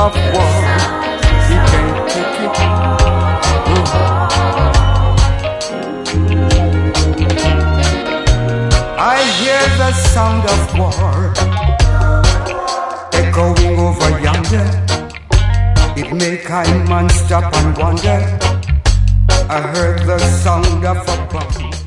of war. You can't take it. I hear the sound of war echoing over yonder. It make I man stop and wonder. I heard the sound of a bomb.